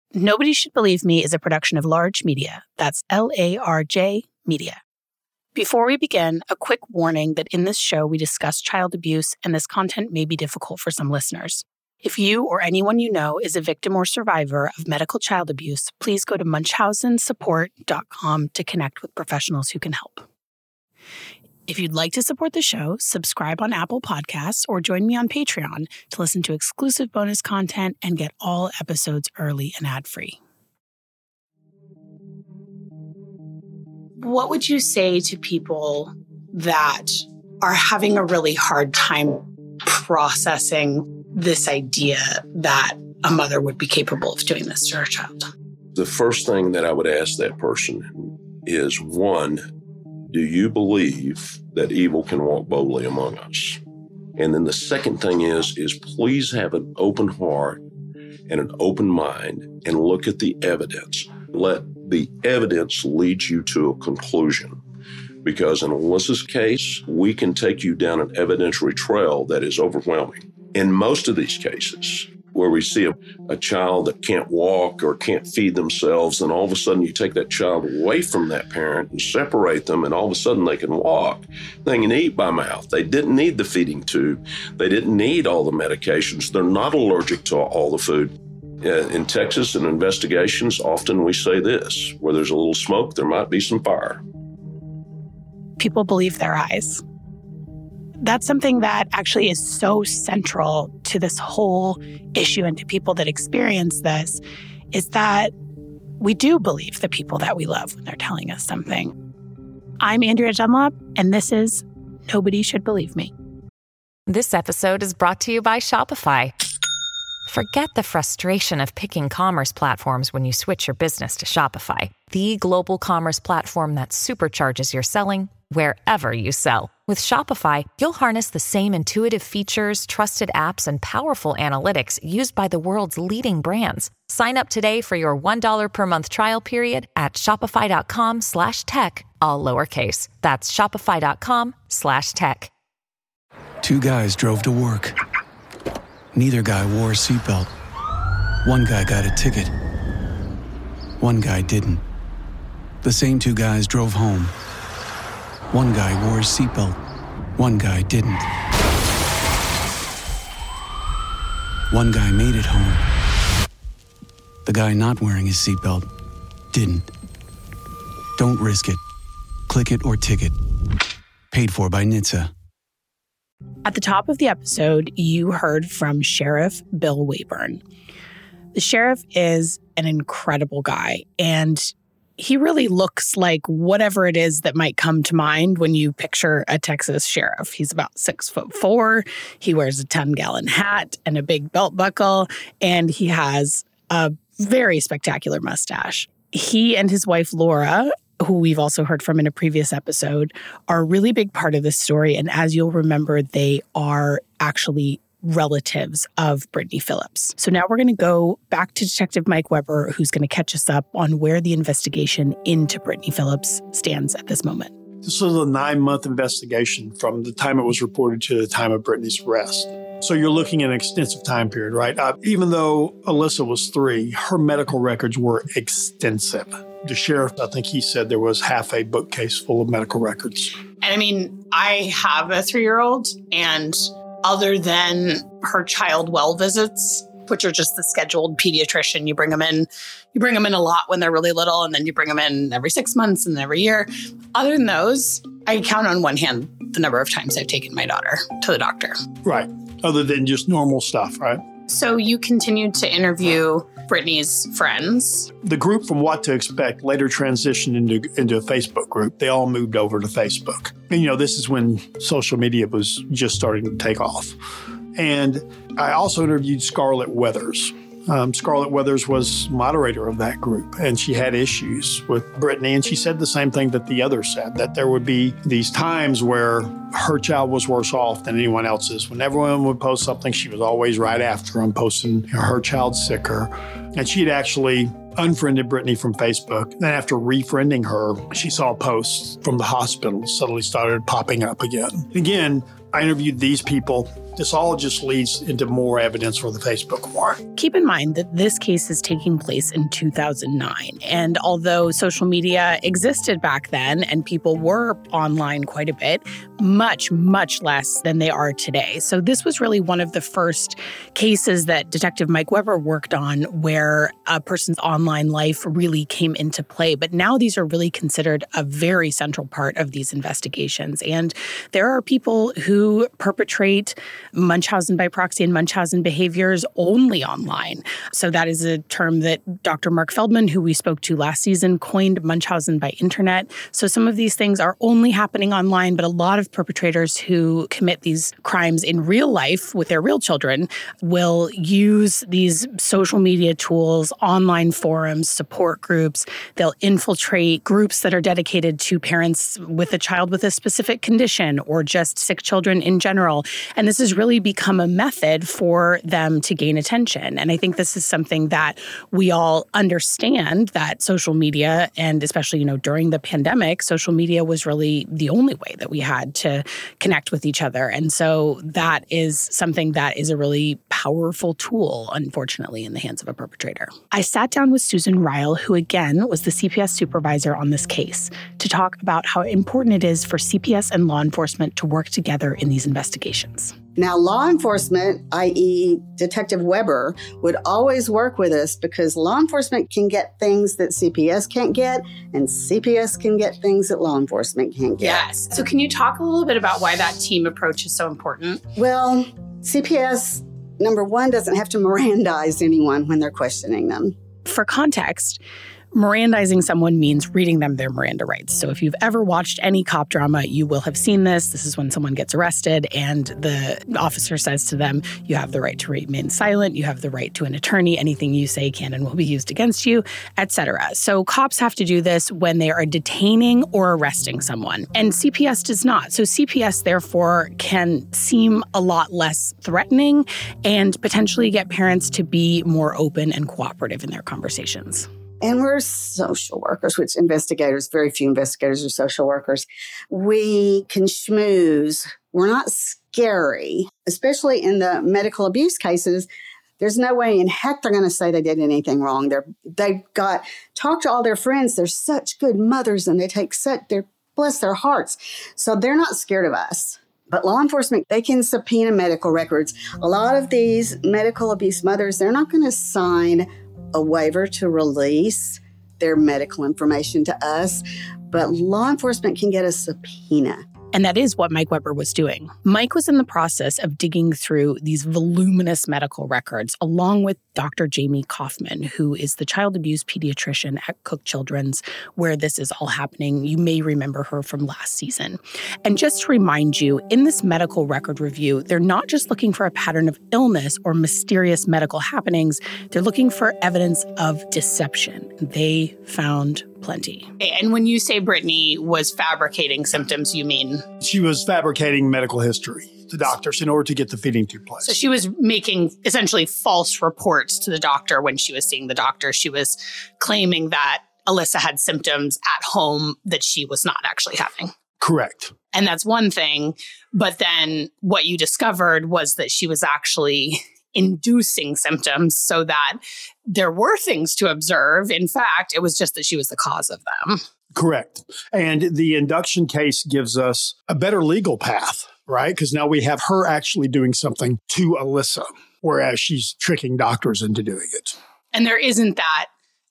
Nobody Should Believe Me is a production of Large Media. That's LARJ Media. Before we begin, a quick warning that in this show we discuss child abuse and this content may be difficult for some listeners. If you or anyone you know is a victim or survivor of medical child abuse, please go to munchausensupport.com to connect with professionals who can help. If you'd like to support the show, subscribe on Apple Podcasts or join me on Patreon to listen to exclusive bonus content and get all episodes early and ad-free. What would you say to people that are having a really hard time processing this idea that a mother would be capable of doing this to her child? The first thing that I would ask that person is, one, do you believe that evil can walk boldly among us? And then the second thing is please have an open heart and an open mind and look at the evidence. Let the evidence lead you to a conclusion. Because in Alyssa's case, we can take you down an evidentiary trail that is overwhelming. In most of these cases, where we see a child that can't walk or can't feed themselves, and all of a sudden you take that child away from that parent and separate them, and all of a sudden they can walk. They can eat by mouth. They didn't need the feeding tube. They didn't need all the medications. They're not allergic to all the food. In Texas, in investigations, often we say this: where there's a little smoke, there might be some fire. People believe their eyes. That's something that actually is so central to this whole issue and to people that experience this, is that we do believe the people that we love when they're telling us something. I'm Andrea Dunlop, and this is Nobody Should Believe Me. This episode is brought to you by Shopify. Forget the frustration of picking commerce platforms when you switch your business to Shopify, the global commerce platform that supercharges your selling wherever you sell. With Shopify, you'll harness the same intuitive features, trusted apps, and powerful analytics used by the world's leading brands. Sign up today for your $1 per month trial period at shopify.com/tech, all lowercase. That's shopify.com/tech. Two guys drove to work. Neither guy wore a seatbelt. One guy got a ticket. One guy didn't. The same two guys drove home. One guy wore his seatbelt. One guy didn't. One guy made it home. The guy not wearing his seatbelt didn't. Don't risk it. Click it or ticket. Paid for by NHTSA. At the top of the episode, you heard from Sheriff Bill Wayburn. The sheriff is an incredible guy, and he really looks like whatever it is that might come to mind when you picture a Texas sheriff. He's about 6'4". He wears a 10-gallon hat and a big belt buckle, and he has a very spectacular mustache. He and his wife, Laura, who we've also heard from in a previous episode, are a really big part of this story. And as you'll remember, they are actually relatives of Brittany Phillips. So now we're going to go back to Detective Mike Weber, who's going to catch us up on where the investigation into Brittany Phillips stands at this moment. This was a 9-month investigation from the time it was reported to the time of Brittany's arrest. So you're looking at an extensive time period, right? Even though Alyssa was 3, her medical records were extensive. The sheriff, I think he said there was half a bookcase full of medical records. And I mean, I have a 3-year-old, and other than her child well visits, which are just the scheduled pediatrician, you bring them in a lot when they're really little, and then you bring them in every 6 months and every year. Other than those, I count on one hand the number of times I've taken my daughter to the doctor. Right. Other than just normal stuff, right? So you continued to interview Brittany's friends. The group from What to Expect later transitioned into a Facebook group. They all moved over to Facebook. And, this is when social media was just starting to take off. And I also interviewed Scarlett Weathers. Scarlett Weathers was moderator of that group, and she had issues with Brittany. And she said the same thing that the others said, that there would be these times where her child was worse off than anyone else's. When everyone would post something, she was always right after them, posting her child's sicker. And she had actually unfriended Brittany from Facebook. Then after refriending her, she saw posts from the hospital suddenly started popping up again. Again, I interviewed these people This all just leads into more evidence for the Facebook warrant. Keep in mind that this case is taking place in 2009. And although social media existed back then and people were online quite a bit, much, much less than they are today. So this was really one of the first cases that Detective Mike Weber worked on where a person's online life really came into play. But now these are really considered a very central part of these investigations. And there are people who perpetrate Munchausen by proxy and Munchausen behaviors only online. So that is a term that Dr. Mark Feldman, who we spoke to last season, coined Munchausen by internet. So some of these things are only happening online, but a lot of perpetrators who commit these crimes in real life with their real children will use these social media tools, online forums, support groups. They'll infiltrate groups that are dedicated to parents with a child with a specific condition or just sick children in general. And this has really become a method for them to gain attention. And I think this is something that we all understand, that social media, and especially, during the pandemic, social media was really the only way that we had to connect with each other. And so that is something that is a really powerful tool, unfortunately, in the hands of a perpetrator. I sat down with Susan Ryle, who again was the CPS supervisor on this case, to talk about how important it is for CPS and law enforcement to work together in these investigations. Now, law enforcement, i.e. Detective Weber, would always work with us because law enforcement can get things that CPS can't get, and CPS can get things that law enforcement can't get. Yes. So can you talk a little bit about why that team approach is so important? Well, CPS, number one, doesn't have to Mirandize anyone when they're questioning them. For context, Mirandizing someone means reading them their Miranda rights. So if you've ever watched any cop drama, you will have seen this. This is when someone gets arrested and the officer says to them, you have the right to remain silent, you have the right to an attorney, anything you say can and will be used against you, etc. So cops have to do this when they are detaining or arresting someone. And CPS does not. So CPS, therefore, can seem a lot less threatening and potentially get parents to be more open and cooperative in their conversations. And we're social workers, which very few investigators are social workers. We can schmooze. We're not scary, especially in the medical abuse cases. There's no way in heck they're going to say they did anything wrong. They've got talk to all their friends. They're such good mothers and they bless their hearts. So they're not scared of us. But law enforcement, they can subpoena medical records. A lot of these medical abuse mothers, they're not going to sign a waiver to release their medical information to us, but law enforcement can get a subpoena. And that is what Mike Weber was doing. Mike was in the process of digging through these voluminous medical records, along with Dr. Jamie Kaufman, who is the child abuse pediatrician at Cook Children's, where this is all happening. You may remember her from last season. And just to remind you, in this medical record review, they're not just looking for a pattern of illness or mysterious medical happenings. They're looking for evidence of deception. They found plenty. And when you say Brittany was fabricating symptoms, you mean? She was fabricating medical history to doctors in order to get the feeding tube placed. So she was making essentially false reports to the doctor when she was seeing the doctor. She was claiming that Alyssa had symptoms at home that she was not actually having. Correct. And that's one thing. But then what you discovered was that she was actually inducing symptoms so that there were things to observe. In fact, it was just that she was the cause of them. Correct. And the induction case gives us a better legal path, right? Because now we have her actually doing something to Alyssa, whereas she's tricking doctors into doing it. And there isn't that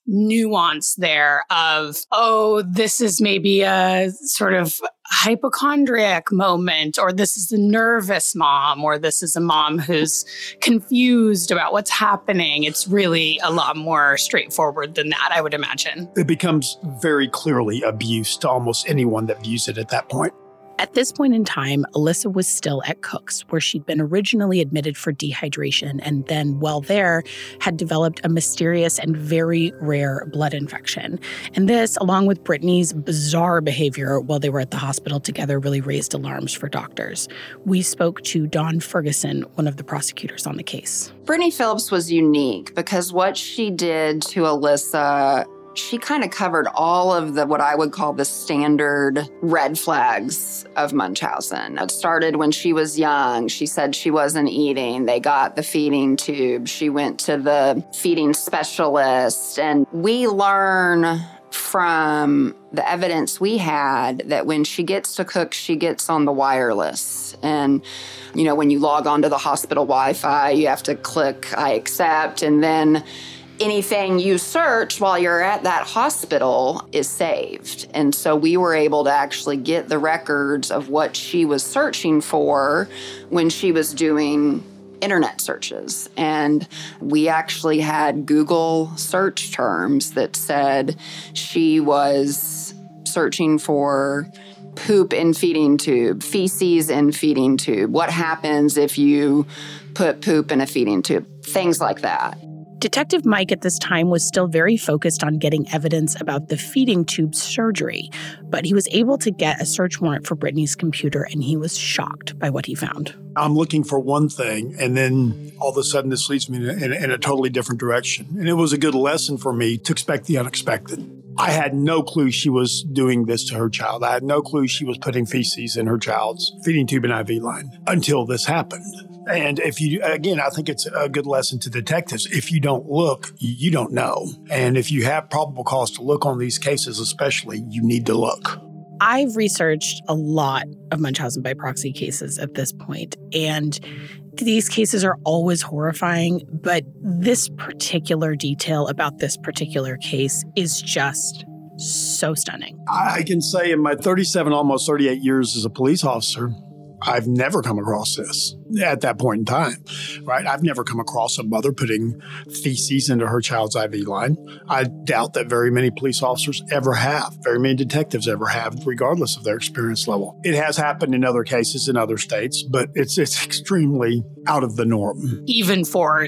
nuance there of, oh, this is maybe a sort of hypochondriac moment, or this is a nervous mom, or this is a mom who's confused about what's happening. It's really a lot more straightforward than that, I would imagine. It becomes very clearly abuse to almost anyone that views it at that point. At this point in time, Alyssa was still at Cook's, where she'd been originally admitted for dehydration and then, while there, had developed a mysterious and very rare blood infection. And this, along with Brittany's bizarre behavior while they were at the hospital together, really raised alarms for doctors. We spoke to Dawn Ferguson, one of the prosecutors on the case. Brittany Phillips was unique because what she did to Alyssa, She kind of covered all of the what I would call the standard red flags of Munchausen. It started when she was young. She said she wasn't eating. They got the feeding tube. She went to the feeding specialist. And we learn from the evidence we had that when she gets to cook, she gets on the wireless. And, you know, when you log onto the hospital Wi-Fi, you have to click I accept, and then anything you search while you're at that hospital is saved. And so we were able to actually get the records of what she was searching for when she was doing internet searches. And we actually had Google search terms that said she was searching for poop in feeding tube, feces in feeding tube, what happens if you put poop in a feeding tube, things like that. Detective Mike at this time was still very focused on getting evidence about the feeding tube surgery, but he was able to get a search warrant for Brittany's computer, and he was shocked by what he found. I'm looking for one thing, and then all of a sudden this leads me in a totally different direction. And it was a good lesson for me to expect the unexpected. I had no clue she was doing this to her child. I had no clue she was putting feces in her child's feeding tube and IV line until this happened. And I think it's a good lesson to detectives. If you don't look, you don't know. And if you have probable cause to look on these cases, especially, you need to look. I've researched a lot of Munchausen by proxy cases at this point, and these cases are always horrifying, but this particular detail about this particular case is just so stunning. I can say in my 37, almost 38 years as a police officer, I've never come across this at that point in time, right? I've never come across a mother putting feces into her child's IV line. I doubt that very many police officers ever have, very many detectives ever have, regardless of their experience level. It has happened in other cases in other states, but it's extremely out of the norm. Even for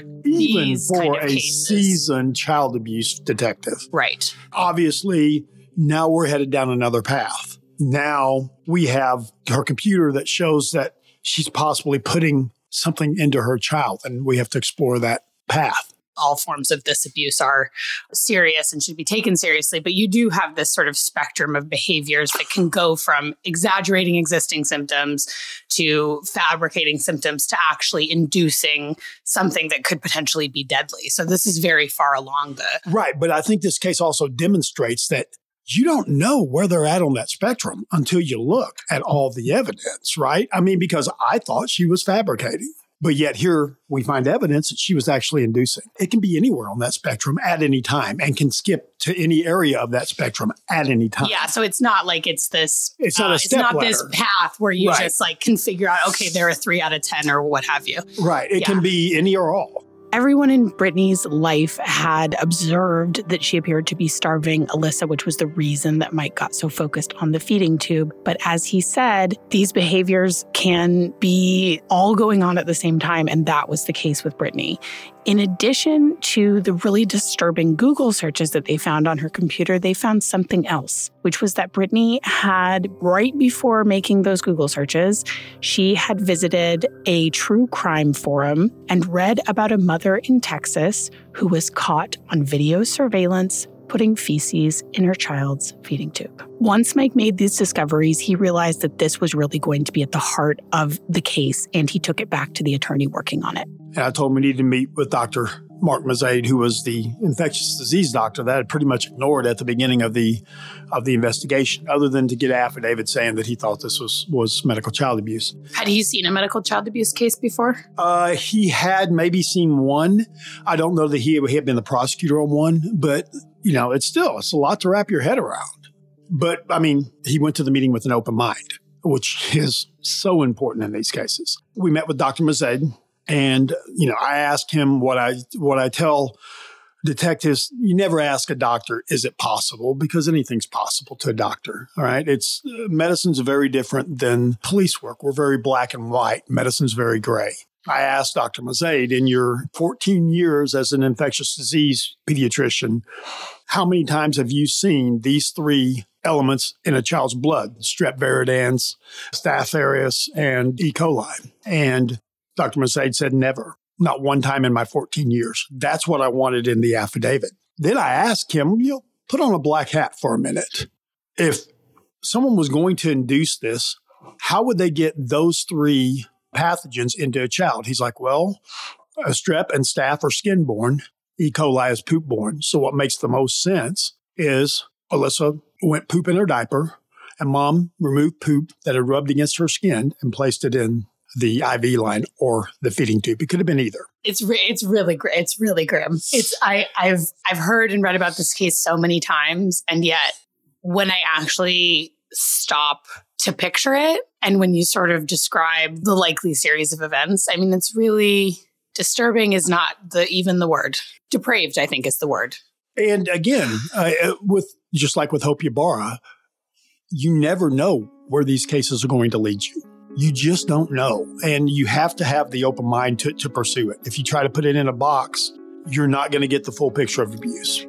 a seasoned child abuse detective. Right. Obviously, now we're headed down another path. Now we have her computer that shows that she's possibly putting something into her child, and we have to explore that path. All forms of this abuse are serious and should be taken seriously, but you do have this sort of spectrum of behaviors that can go from exaggerating existing symptoms to fabricating symptoms to actually inducing something that could potentially be deadly. So this is very far along the... Right, but I think this case also demonstrates that you don't know where they're at on that spectrum until you look at all the evidence, right? I mean, because I thought she was fabricating, but yet here we find evidence that she was actually inducing. It can be anywhere on that spectrum at any time and can skip to any area of that spectrum at any time. Yeah, so it's not like it's this, it's not a step it's not ladder. This path where you just like can figure out, okay, there are 3 out of 10 or what have you. Right, it can be any or all. Everyone in Brittany's life had observed that she appeared to be starving Alyssa, which was the reason that Mike got so focused on the feeding tube. But as he said, these behaviors can be all going on at the same time, and that was the case with Brittany. In addition to the really disturbing Google searches that they found on her computer, they found something else, which was that Brittany had, right before making those Google searches, she had visited a true crime forum and read about a mother in Texas who was caught on video surveillance putting feces in her child's feeding tube. Once Mike made these discoveries, he realized that this was really going to be at the heart of the case, and he took it back to the attorney working on it. And I told him we needed to meet with Dr. Mark Mazaid, who was the infectious disease doctor that I had pretty much ignored at the beginning of the investigation, other than to get an affidavit saying that he thought this was medical child abuse. Had he seen a medical child abuse case before? He had maybe seen one. I don't know that he had been the prosecutor on one, but it's a lot to wrap your head around. But I mean, he went to the meeting with an open mind, which is so important in these cases. We met with Dr. Mazaid. And, I asked him what I tell detectives. You never ask a doctor, is it possible? Because anything's possible to a doctor. All right. Medicine's very different than police work. We're very black and white. Medicine's very gray. I asked Dr. Mazaid, in your 14 years as an infectious disease pediatrician, how many times have you seen these 3 elements in a child's blood? Strep viridans, Staph aureus, and E. coli. And Dr. Mazaid said never, not one time in my 14 years. That's what I wanted in the affidavit. Then I asked him, put on a black hat for a minute. If someone was going to induce this, how would they get those 3 pathogens into a child? He's like, well, strep and staph are skin-borne. E. coli is poop-borne. So what makes the most sense is Alyssa went poop in her diaper, and mom removed poop that had rubbed against her skin and placed it in the IV line or the feeding tube. It could have been either. It's really it's really grim. I've heard and read about this case so many times, and yet when I actually stop to picture it, and when you sort of describe the likely series of events, I mean, it's really disturbing. Is not even the word. Depraved, I think, is the word. And again, just like with Hope Ybarra, you never know where these cases are going to lead you. You just don't know. And you have to have the open mind to pursue it. If you try to put it in a box, you're not going to get the full picture of abuse.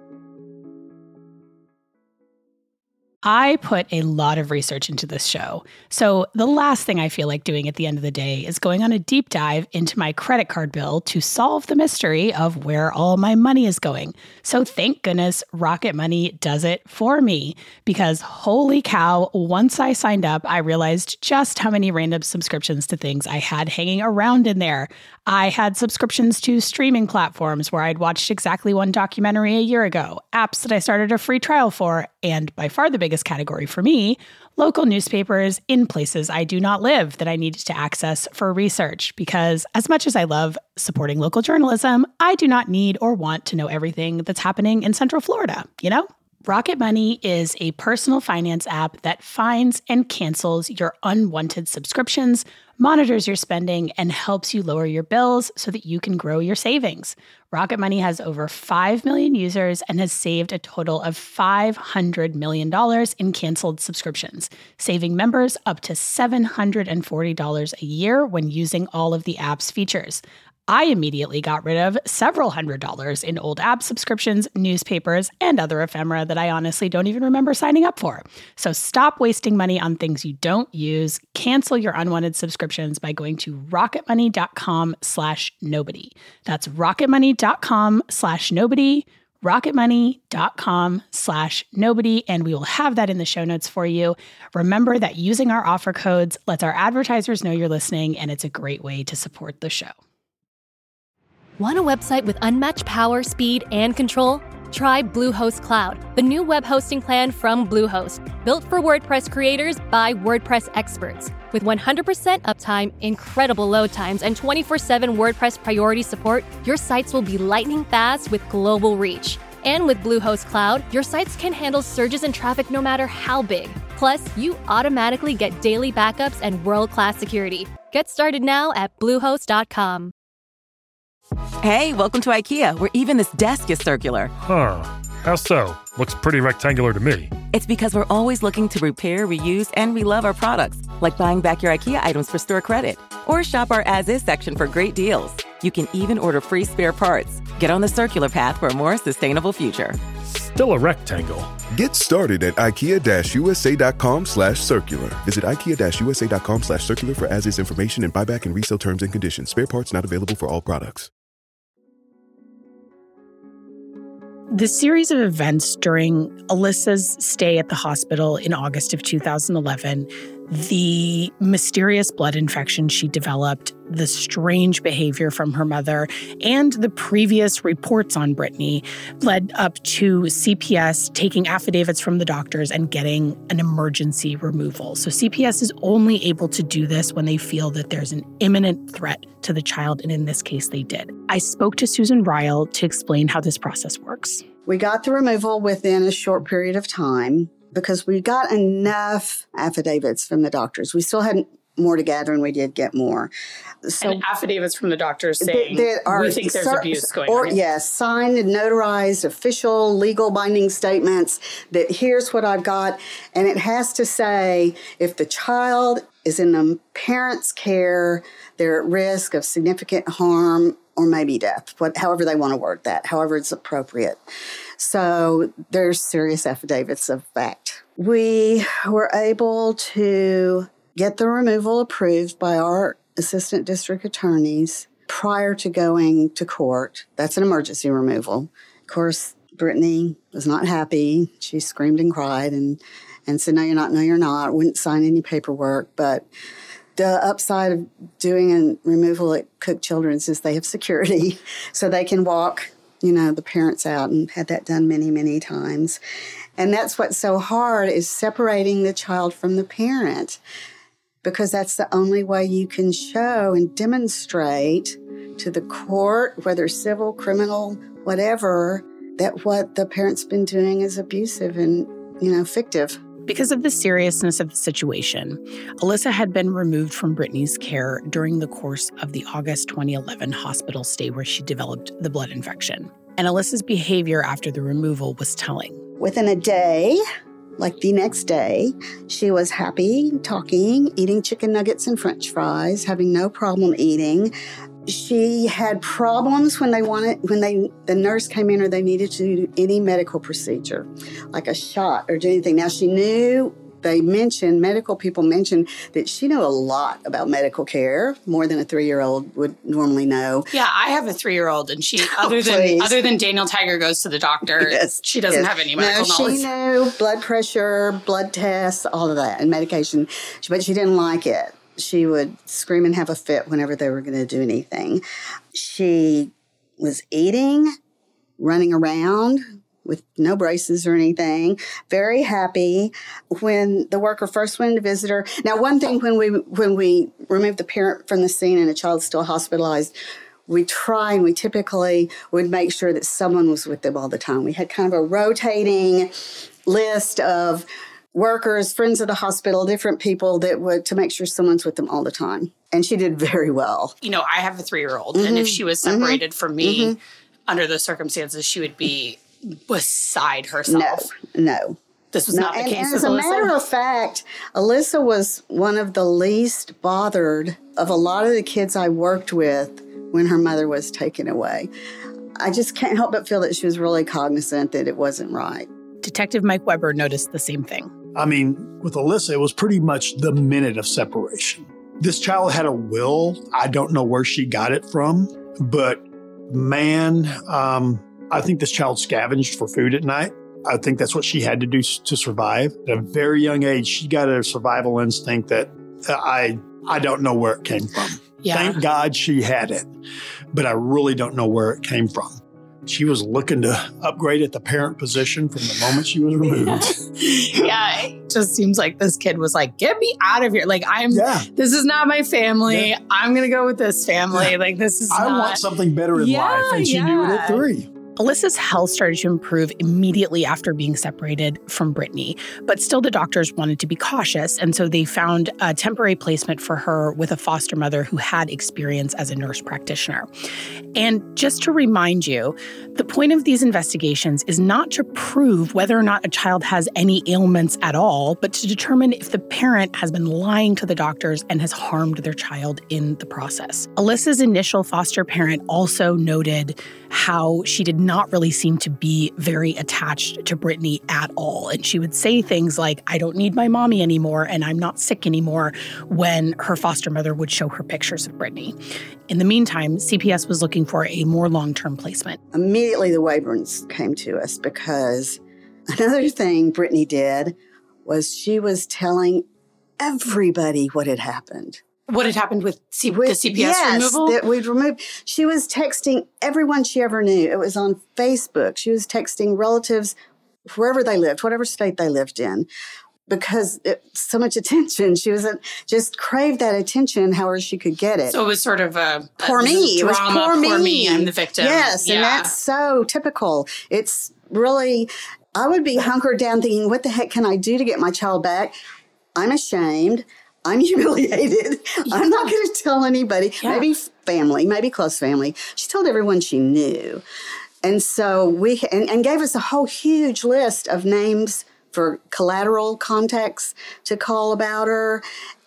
I put a lot of research into this show. So the last thing I feel like doing at the end of the day is going on a deep dive into my credit card bill to solve the mystery of where all my money is going. So thank goodness Rocket Money does it for me, because holy cow, once I signed up, I realized just how many random subscriptions to things I had hanging around in there. I had subscriptions to streaming platforms where I'd watched exactly one documentary a year ago, apps that I started a free trial for, and by far the biggest category for me, local newspapers in places I do not live that I needed to access for research. Because as much as I love supporting local journalism, I do not need or want to know everything that's happening in Central Florida, you know? Rocket Money is a personal finance app that finds and cancels your unwanted subscriptions, monitors your spending, and helps you lower your bills so that you can grow your savings. Rocket Money has over 5 million users and has saved a total of $500 million in canceled subscriptions, saving members up to $740 a year when using all of the app's features. I immediately got rid of several $100s in old app subscriptions, newspapers, and other ephemera that I honestly don't even remember signing up for. So stop wasting money on things you don't use. Cancel your unwanted subscriptions by going to rocketmoney.com/nobody. That's rocketmoney.com/nobody. rocketmoney.com/nobody, and we will have that in the show notes for you. Remember that using our offer codes lets our advertisers know you're listening, and it's a great way to support the show. Want a website with unmatched power, speed, and control? Try Bluehost Cloud, the new web hosting plan from Bluehost, built for WordPress creators by WordPress experts. With 100% uptime, incredible load times, and 24/7 WordPress priority support, your sites will be lightning fast with global reach. And with Bluehost Cloud, your sites can handle surges in traffic no matter how big. Plus, you automatically get daily backups and world-class security. Get started now at Bluehost.com. Hey, welcome to IKEA, where even this desk is circular. Huh. How so? Looks pretty rectangular to me. It's because we're always looking to repair, reuse, and relove our products, like buying back your IKEA items for store credit. Or shop our as-is section for great deals. You can even order free spare parts. Get on the circular path for a more sustainable future. Still a rectangle. Get started at IKEA-USA.com/circular. Visit IKEA-USA.com/circular for as-is information and buyback and resale terms and conditions. Spare parts not available for all products. The series of events during Alyssa's stay at the hospital in August of 2011, the mysterious blood infection she developed, the strange behavior from her mother, and the previous reports on Brittany led up to CPS taking affidavits from the doctors and getting an emergency removal. So CPS is only able to do this when they feel that there's an imminent threat to the child, and in this case, they did. I spoke to Susan Ryle to explain how this process works. We got the removal within a short period of time because we got enough affidavits from the doctors. We still had more to gather, and we did get more. So and affidavits from the doctors saying, we think there's abuse going on. Yes, signed and notarized, official, legal binding statements that here's what I've got. And it has to say if the child is in the parent's care, they're at risk of significant harm or maybe death, however they want to word that, however it's appropriate. So there's serious affidavits of fact. We were able to get the removal approved by our assistant district attorneys prior to going to court. That's an emergency removal. Of course, Brittany was not happy. She screamed and cried and said, no, you're not. Wouldn't sign any paperwork. But the upside of doing a removal at Cook Children's is they have security, so they can walk, the parents out, and had that done many, many times. And that's what's so hard, is separating the child from the parent, because that's the only way you can show and demonstrate to the court, whether civil, criminal, whatever, that what the parent's been doing is abusive and, fictive. Because of the seriousness of the situation, Alyssa had been removed from Brittany's care during the course of the August 2011 hospital stay where she developed the blood infection. And Alyssa's behavior after the removal was telling. Within a day, like the next day, she was happy, talking, eating chicken nuggets and French fries, having no problem eating. She had problems when the nurse came in or they needed to do any medical procedure, like a shot or do anything. Now, she knew, medical people mentioned that she knew a lot about medical care, more than a 3-year-old would normally know. Yeah, I have a 3-year-old, and she, other than Daniel Tiger goes to the doctor, she doesn't have any medical knowledge. She knew blood pressure, blood tests, all of that, and medication, but she didn't like it. She would scream and have a fit whenever they were going to do anything. She was eating, running around with no braces or anything, very happy. When the worker first went to visit her. Now, one thing, when we removed the parent from the scene and a child's still hospitalized, we typically would make sure that someone was with them all the time. We had kind of a rotating list of workers, friends of the hospital, different people to make sure someone's with them all the time. And she did very well. I have a 3-year-old, and if she was separated from me under those circumstances, she would be beside herself. No. This was not the case and with as a Alyssa. matter of fact, Alyssa was one of the least bothered of a lot of the kids I worked with when her mother was taken away. I just can't help but feel that she was really cognizant that it wasn't right. Detective Mike Weber noticed the same thing. I mean, with Alyssa, it was pretty much the minute of separation. This child had a will. I don't know where she got it from, but man, I think this child scavenged for food at night. I think that's what she had to do to survive. At a very young age, she got a survival instinct that I don't know where it came from. Yeah. Thank God she had it, but I really don't know where it came from. She was looking to upgrade at the parent position from the moment she was removed. Yeah, it just seems like this kid was like, get me out of here. Like, this is not my family. Yeah. I'm going to go with this family. Yeah. Like, this is I want something better in life. And she knew it at 3. Alyssa's health started to improve immediately after being separated from Brittany, but still the doctors wanted to be cautious, and so they found a temporary placement for her with a foster mother who had experience as a nurse practitioner. And just to remind you, the point of these investigations is not to prove whether or not a child has any ailments at all, but to determine if the parent has been lying to the doctors and has harmed their child in the process. Alyssa's initial foster parent also noted how she did not really seem to be very attached to Brittany at all. And she would say things like, I don't need my mommy anymore and I'm not sick anymore, when her foster mother would show her pictures of Brittany. In the meantime, CPS was looking for a more long-term placement. Immediately the Wayburns came to us, because another thing Brittany did was she was telling everybody what had happened. What had happened with the CPS removal? That we'd removed. She was texting everyone she ever knew. It was on Facebook. She was texting relatives wherever they lived, whatever state they lived in, because so much attention. She was just craved that attention however she could get it. So it was sort of a poor me. It was poor me. I'm the victim. Yes, yeah. And that's so typical. It's really, I would be hunkered down thinking, what the heck can I do to get my child back? I'm ashamed. I'm humiliated. Yeah. I'm not going to tell anybody. Yeah. Maybe family, maybe close family. She told everyone she knew. And so and gave us a whole huge list of names for collateral contacts to call about her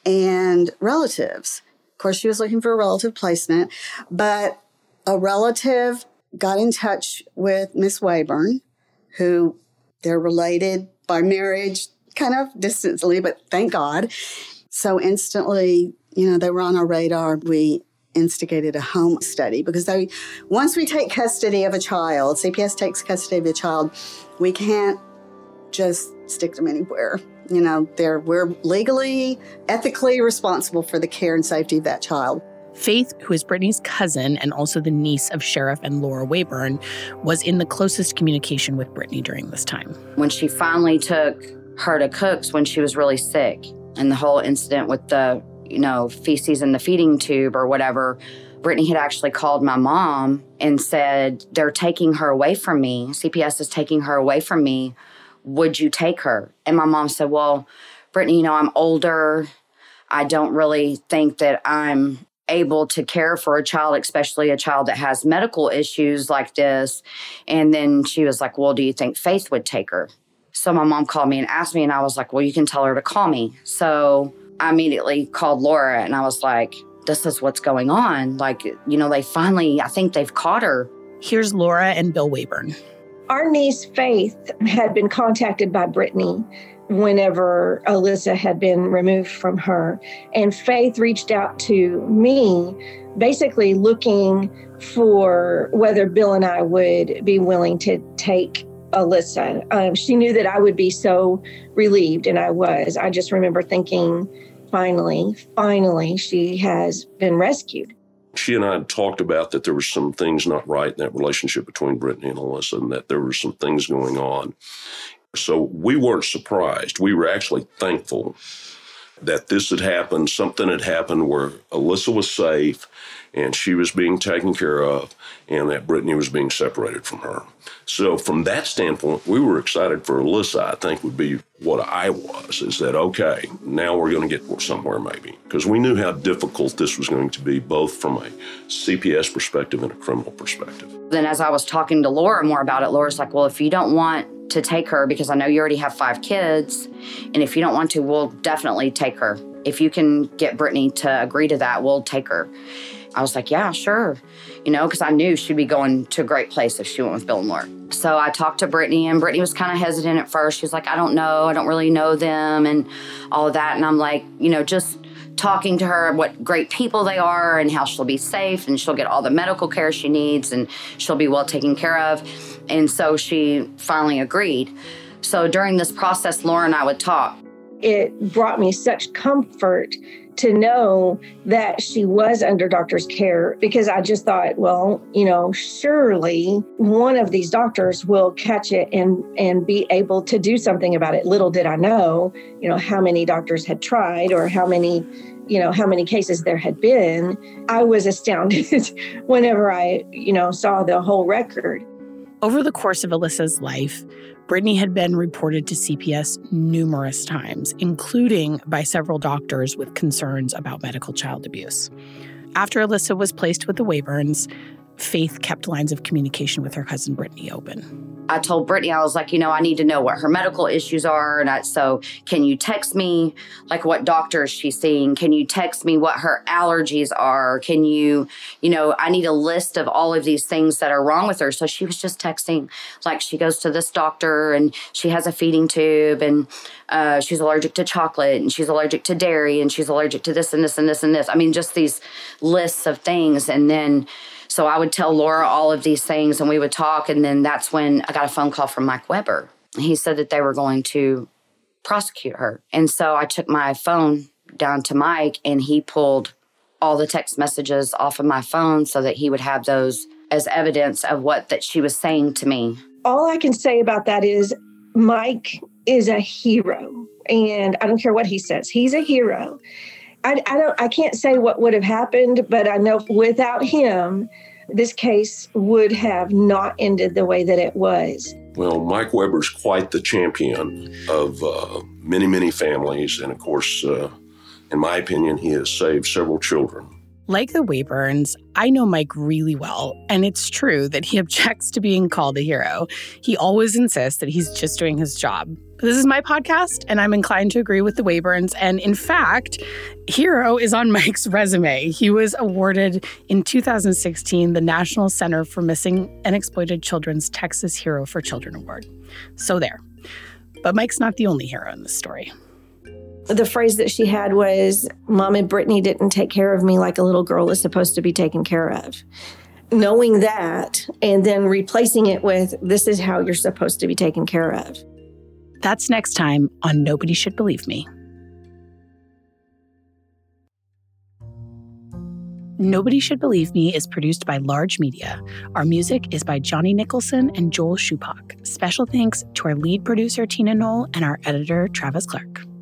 and relatives. Of course, she was looking for a relative placement, but a relative got in touch with Miss Wayburn, who they're related by marriage, kind of distantly, but thank God. So instantly, they were on our radar. We instigated a home study because once we take custody of a child, CPS takes custody of a child, we can't just stick them anywhere. You know, we're legally, ethically responsible for the care and safety of that child. Faith, who is Brittany's cousin and also the niece of Sheriff and Laura Wayburn, was in the closest communication with Brittany during this time. When she finally took her to Cook's when she was really sick, and the whole incident with the, feces in the feeding tube or whatever, Brittany had actually called my mom and said, they're taking her away from me. CPS is taking her away from me. Would you take her? And my mom said, well, Brittany, I'm older. I don't really think that I'm able to care for a child, especially a child that has medical issues like this. And then she was like, well, do you think Faith would take her? So my mom called me and asked me, and I was like, well, you can tell her to call me. So I immediately called Laura, and I was like, this is what's going on. They finally, I think they've caught her. Here's Laura and Bill Wayburn. Our niece, Faith, had been contacted by Brittany whenever Alyssa had been removed from her. And Faith reached out to me, basically looking for whether Bill and I would be willing to take Alyssa. She knew that I would be so relieved, and I was. I just remember thinking, finally, she has been rescued. She and I had talked about that there were some things not right in that relationship between Brittany and Alyssa, and that there were some things going on. So we weren't surprised. We were actually thankful that this had happened. Something had happened where Alyssa was safe and she was being taken care of, and that Brittany was being separated from her. So from that standpoint, we were excited for Alyssa, I think would be what I was, is that, okay, now we're going to get somewhere maybe. Because we knew how difficult this was going to be, both from a CPS perspective and a criminal perspective. Then as I was talking to Laura more about it, Laura's like, well, if you don't want to take her, because I know you already have 5 kids, and if you don't want to, we'll definitely take her. If you can get Brittany to agree to that, we'll take her. I was like, yeah, sure. Because I knew she'd be going to a great place if she went with Bill and Laura. So I talked to Brittany, and Brittany was kind of hesitant at first. She was like, I don't know. I don't really know them and all of that. And I'm like, just talking to her what great people they are and how she'll be safe and she'll get all the medical care she needs and she'll be well taken care of. And so she finally agreed. So during this process, Laura and I would talk. It brought me such comfort to know that she was under doctor's care, because I just thought, well, surely one of these doctors will catch it and be able to do something about it. Little did I know, how many doctors had tried or how many cases there had been. I was astounded whenever I, saw the whole record. Over the course of Alyssa's life, Brittany had been reported to CPS numerous times, including by several doctors with concerns about medical child abuse. After Alyssa was placed with the Wayburns, Faith kept lines of communication with her cousin Brittany open. I told Brittany, I was like, I need to know what her medical issues are. And so can you text me, what doctor is she seeing? Can you text me what her allergies are? Can you, I need a list of all of these things that are wrong with her. So she was just texting, she goes to this doctor and she has a feeding tube and she's allergic to chocolate and she's allergic to dairy and she's allergic to this and this and this and this. I mean, just these lists of things. And then so I would tell Laura all of these things and we would talk. And then that's when I got a phone call from Mike Weber. He said that they were going to prosecute her. And so I took my phone down to Mike and he pulled all the text messages off of my phone so that he would have those as evidence of that she was saying to me. All I can say about that is Mike is a hero. And I don't care what he says. He's a hero. I can't say what would have happened, but I know without him, this case would have not ended the way that it was. Well, Mike Weber's quite the champion of many, many families. And of course, in my opinion, he has saved several children. Like the Wayburns, I know Mike really well, and it's true that he objects to being called a hero. He always insists that he's just doing his job. This is my podcast, and I'm inclined to agree with the Wayburns. And in fact, hero is on Mike's resume. He was awarded in 2016 the National Center for Missing and Exploited Children's Texas Hero for Children Award. So there. But Mike's not the only hero in this story. The phrase that she had was, Mom and Brittany didn't take care of me like a little girl is supposed to be taken care of. Knowing that and then replacing it with, this is how you're supposed to be taken care of. That's next time on Nobody Should Believe Me. Nobody Should Believe Me is produced by Large Media. Our music is by Johnny Nicholson and Joel Shupak. Special thanks to our lead producer, Tina Knoll, and our editor, Travis Clark.